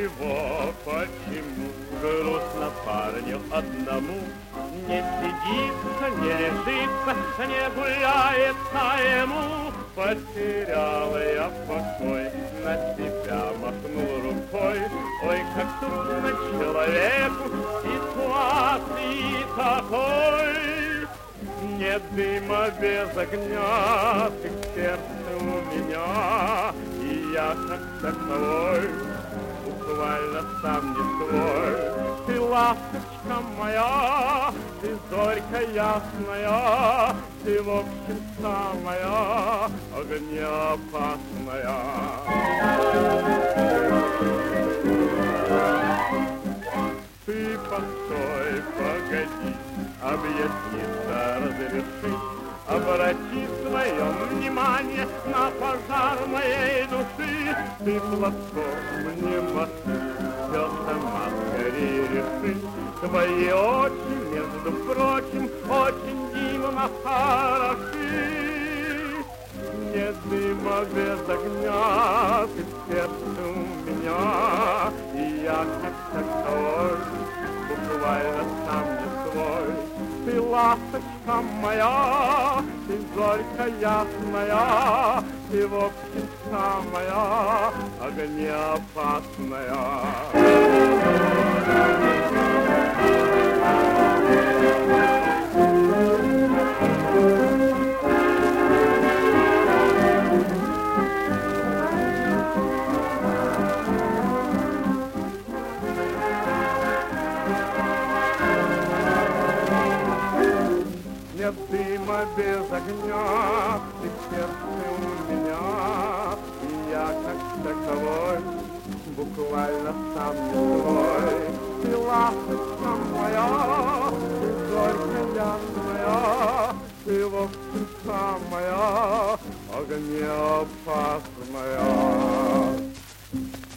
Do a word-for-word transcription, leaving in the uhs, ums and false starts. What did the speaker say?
чего, почему грустно парню одному? Не сидится, не лежится, не гуляется ему. Потеряла я покой, на себя махнул рукой. Ой, как трудно человеку в ситуации такой. Нет дыма без огня, ты в сердце у меня, и я как таковой, буквально сам не свой. Ты ласточка моя, ты зорька ясная, ты в общем самая огнеопасная. Ты постой, погоди, объясниться разреши, обрати свое внимание на пожар моей души. Ты платком не маши, все сама скорее реши. Твои очи, между прочим, очень дивно хороши. Нет дыма без огня, ты в сердце у меня, и я как таковой, буквально сам не свой. Ты ласточка моя, ты зорька ясная, ты в общем самая огнеопасная. Нет дыма без огня, ты в сердце у меня, и я как таковой, буквально сам не свой. Ты ласточка моя, ты зорька ясная, ты в общем самая огнеопасная.